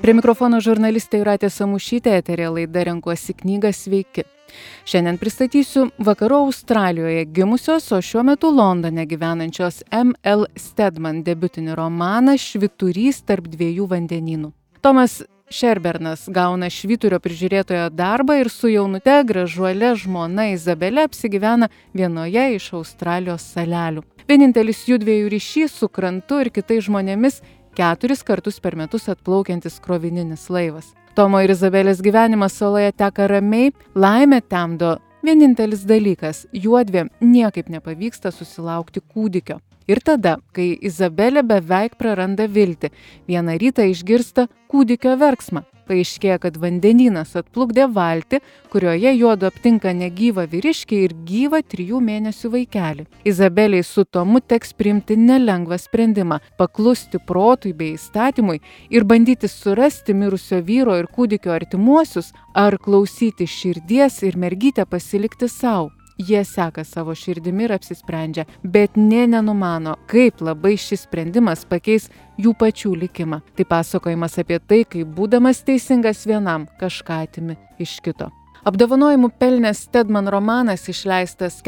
Prie mikrofono žurnalistė Jūratė Samušytė, eteryje laida Renkuosi knygą Sveiki. Šiandien pristatysiu Vakarų Australijoje gimusios, o šiuo metu Londone gyvenančios M.L. Stedman debiutinį romaną Švyturys tarp dviejų vandenynų. Tomas Šerbernas gauna švyturio prižiūrėtojo darbą ir su jaunute gražuole žmona Izabele apsigyvena vienoje iš Australijos salelių. Vienintelis jųdviejų ryšys su krantu ir kitais žmonėmis 4 kartus per metus atplaukiantis krovininis laivas. Tomo ir Izabelės gyvenimas saloje teka ramiai, laimę temdo vienintelis dalykas – juodviem niekaip nepavyksta susilaukti kūdikio. Ir tada, kai Izabelė beveik praranda viltį, vieną rytą išgirsta kūdikio verksmą. Paaiškėja, kad vandenynas atplukdė valtį, kurioje juodu aptinka negyvą vyriškį ir gyvą 3 mėnesių vaikelį. Izabelei su Tomu teks priimti nelengvą sprendimą – paklusti protui bei įstatymui ir bandyti surasti mirusio vyro ir kūdikio artimuosius, ar klausyti širdies ir mergytę pasilikti sau. Jie seka savo širdimi ir apsisprendžia, bet nė nenumano, kaip labai šis sprendimas pakeis jų pačių likimą. Tai pasakojimas apie tai, kaip būdamas teisingas vienam, kažką atimi iš kito. Apdovanojimų pelnęs Stedman romanas išleistas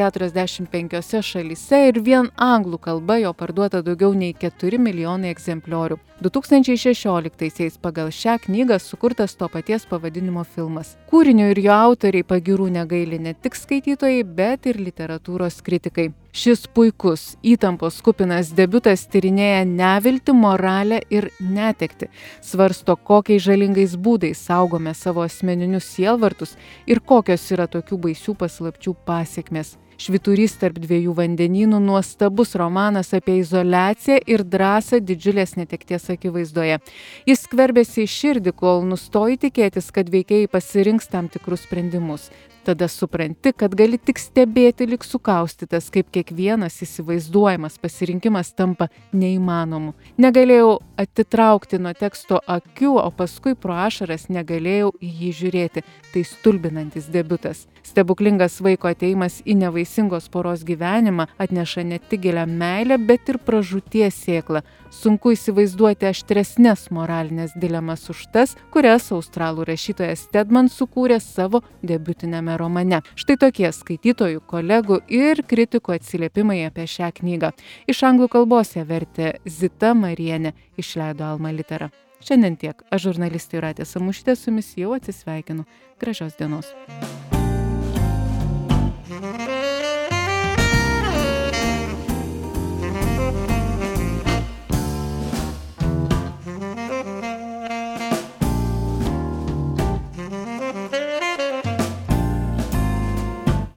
45 šalyse ir vien anglų kalba jo parduota daugiau nei 4 milijonai egzempliorių. 2016-aisiais pagal šią knygą sukurtas to paties pavadinimo filmas. Kūrinio ir jo autoriai pagyrų negaili ne tik skaitytojai, bet ir literatūros kritikai. Šis puikus, įtampos kupinas debiutas tyrinėja neviltį, moralę ir netektį. Svarsto, kokiais žalingais būdais saugome savo asmeninius sielvartus ir kokios yra tokių baisių paslapčių pasekmės. Švyturys tarp dviejų vandenynų nuostabus romanas apie izoliaciją ir drąsą didžiulės netekties akivaizdoje. Jis skverbiasi į širdį, kol nustoji tikėtis, kad veikėjai pasirinks tam tikrus sprendimus. Tada supranti, kad gali tik stebėti lyg sukaustytas, kaip kiekvienas įsivaizduojamas pasirinkimas tampa neįmanomu. Negalėjau atitraukti nuo teksto akių, o paskui pro ašaras negalėjau į jį žiūrėti. Tai stulbinantis debiutas. Stebuklingas vaiko ateimas į nevaisingos poros gyvenimą atneša ne tik gilią meilę, bet ir pražūties sėklą. Sunku įsivaizduoti aštresnes moralinės dilemas už tas, kurias australų rašytojas Stedman sukūrė savo debiutiniame romane. Štai tokie skaitytojų, kolegų ir kritikų atsiliepimai apie šią knygą. Iš anglų kalbos ją vertė Zita Marienė, išleido Alma Litera. Šiandien tiek. Aš žurnalistė Jūratė Samušytė su jumis jau atsisveikinu. Gražios dienos.